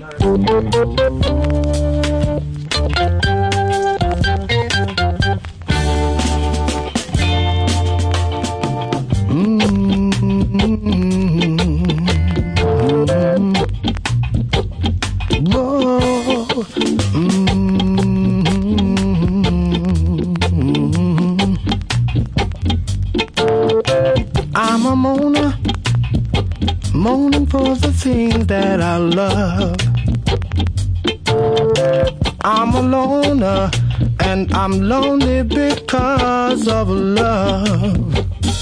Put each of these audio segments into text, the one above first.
I'm a moaner, moaning for the things that I love. I'm a loner, and I'm lonely because of love.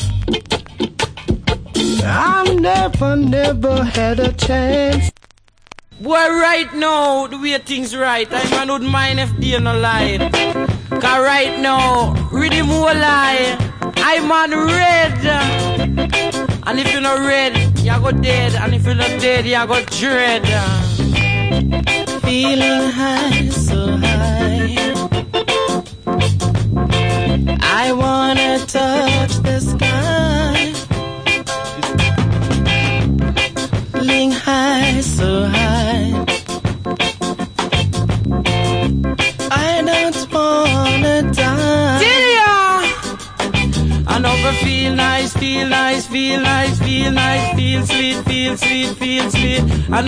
I've never had a chance. Boy, right now, the way things right, I man wouldn't mind if they no lie. Cause right now, rhythm will lie. I'm on red. And if you're not red, you go dead. And if you're not dead, you go dread. Feeling high, so high. I wanna touch the sky. Feeling high, so high. I don't wanna die. I never feel nice, feel nice, feel nice, feel nice, feel sweet, feel sweet, feel sweet. I